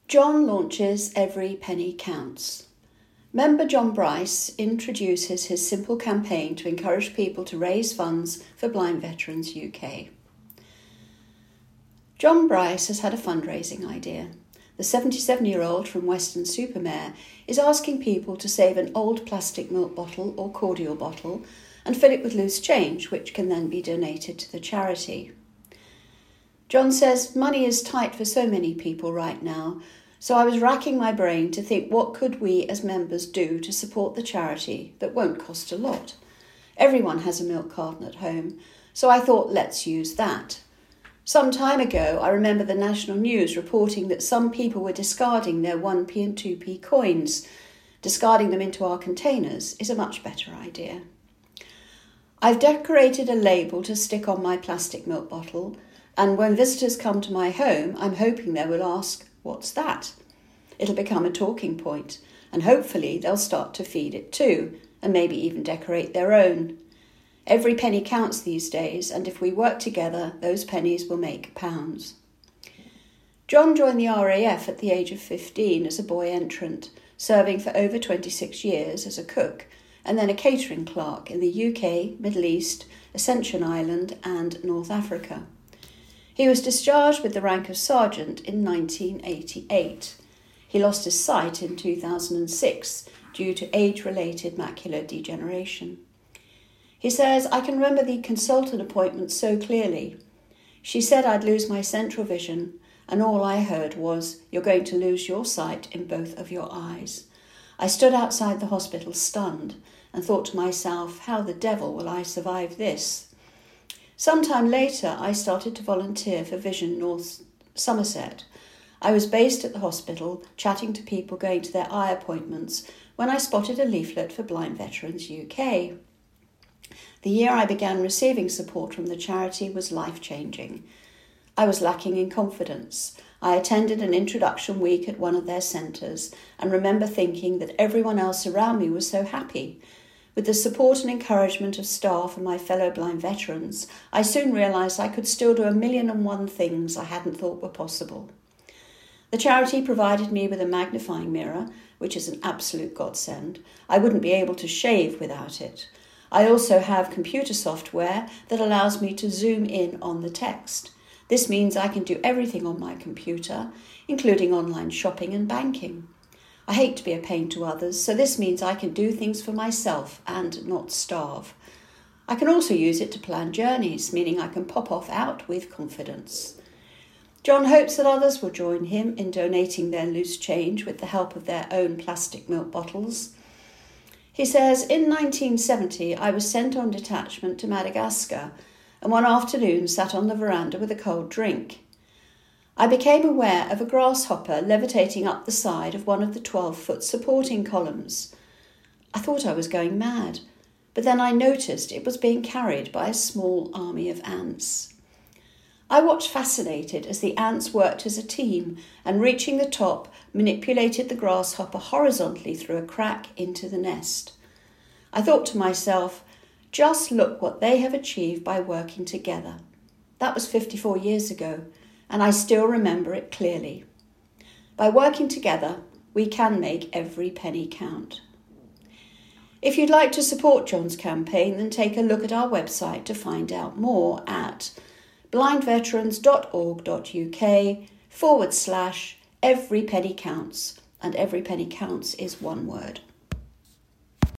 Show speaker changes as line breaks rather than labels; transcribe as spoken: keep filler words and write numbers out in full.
John launches Every Penny Counts. Member John Bryce introduces his simple campaign to encourage people to raise funds for Blind Veterans U K. John Bryce has had a fundraising idea. The seventy-seven-year-old from Weston-super-Mare is asking people to save an old plastic milk bottle or cordial bottle and fill it with loose change, which can then be donated to the charity. John says money is tight for so many people right now, so I was racking my brain to think what could we as members do to support the charity that won't cost a lot. Everyone has a milk carton at home, so I thought let's use that. Some time ago, I remember the national news reporting that some people were discarding their one p and two p coins. Discarding them into our containers is a much better idea. I've decorated a label to stick on my plastic milk bottle, and when visitors come to my home, I'm hoping they will ask, "What's that?" It'll become a talking point, and hopefully they'll start to feed it too, and maybe even decorate their own. Every penny counts these days, and if we work together, those pennies will make pounds. John joined the R A F at the age of fifteen as a boy entrant, serving for over twenty-six years as a cook, and then a catering clerk in the U K, Middle East, Ascension Island and North Africa. He was discharged with the rank of sergeant in nineteen eighty-eight. He lost his sight in two thousand six due to age-related macular degeneration. He says, "I can remember the consultant appointment so clearly. She said I'd lose my central vision, and all I heard was, 'You're going to lose your sight in both of your eyes.' I stood outside the hospital stunned and thought to myself, how the devil will I survive this?" Sometime later, I started to volunteer for Vision North Somerset. I was based at the hospital, chatting to people going to their eye appointments, when I spotted a leaflet for Blind Veterans U K. The year I began receiving support from the charity was life-changing. I was lacking in confidence. I attended an introduction week at one of their centres and remember thinking that everyone else around me was so happy. With the support and encouragement of staff and my fellow blind veterans, I soon realised I could still do a million and one things I hadn't thought were possible. The charity provided me with a magnifying mirror, which is an absolute godsend. I wouldn't be able to shave without it. I also have computer software that allows me to zoom in on the text. This means I can do everything on my computer, including online shopping and banking. I hate to be a pain to others, so this means I can do things for myself and not starve. I can also use it to plan journeys, meaning I can pop off out with confidence. John hopes that others will join him in donating their loose change with the help of their own plastic milk bottles. He says, "In nineteen seventy, I was sent on detachment to Madagascar and one afternoon sat on the veranda with a cold drink. I became aware of a grasshopper levitating up the side of one of the twelve-foot supporting columns. I thought I was going mad, but then I noticed it was being carried by a small army of ants. I watched fascinated as the ants worked as a team and, reaching the top, manipulated the grasshopper horizontally through a crack into the nest. I thought to myself, just look what they have achieved by working together. That was fifty-four years ago, and I still remember it clearly. By working together, we can make every penny count." If you'd like to support John's campaign, then take a look at our website to find out more at blindveterans.org.uk forward slash every penny counts, and every penny counts is one word.